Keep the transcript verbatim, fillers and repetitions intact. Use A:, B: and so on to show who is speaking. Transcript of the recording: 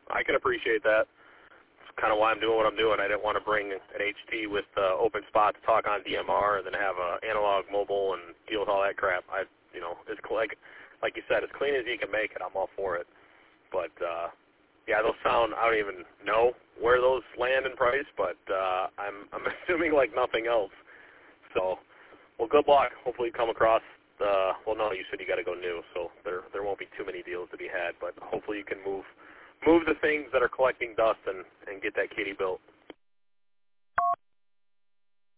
A: I can appreciate that. It's kind of why I'm doing what I'm doing. I didn't want to bring an H T with uh, open spot to talk on D M R and then have uh, analog mobile and deal with all that crap. I, you know, it's like, like you said, as clean as you can make it, I'm all for it. But, uh, yeah, those sound, I don't even know where those land in price, but uh, I'm, I'm assuming like nothing else. So, well, good luck. Hopefully you come across, uh, well, no, you said you got to go new, so there there won't be too many deals to be had, but hopefully you can move move the things that are collecting dust and, and get that kitty built.